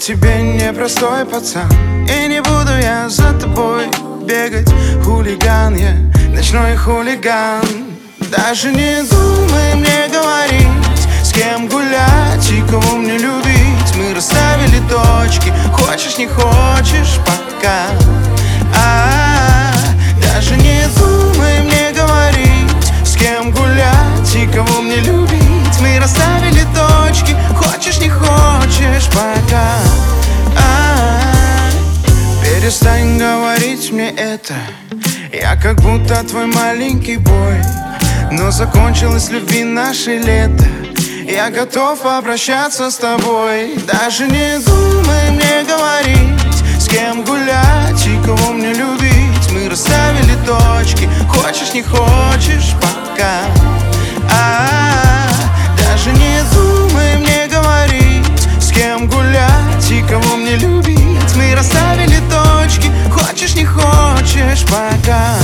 тебе непростой пацан, и не буду я за тобой бегать. Хулиган я, ночной хулиган. Даже не думай мне говорить, с кем гулять и кого мне любить. Мы расставили точки, хочешь не хочешь пока. Даже не думай мне говорить, с кем гулять и кого мне любить. Мы расставили точки, хочешь не хочешь пока. Перестань говорить мне это, я как будто твой маленький бой. Но закончилось любви наше лето, я готов обращаться с тобой. Даже не думай мне говорить, с кем гулять и кого мне любить. Мы расставили точки, хочешь не хочешь пока. Даже не думай мне говорить, с кем гулять и кого мне любить. Мы расставили точки, хочешь не хочешь пока.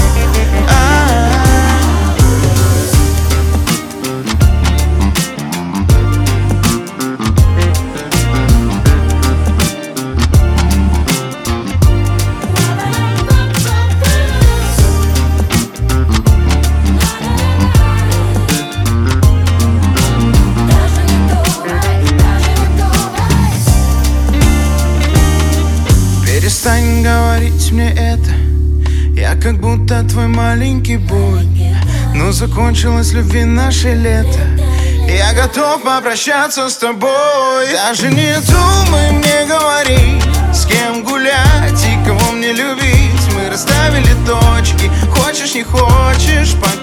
Перестань говорить мне это, я как будто твой маленький бой. Но закончилось любви наше лето, я готов обращаться с тобой. Даже не думай мне говорить, с кем гулять и кого мне любить. Мы расставили точки, хочешь не хочешь пока.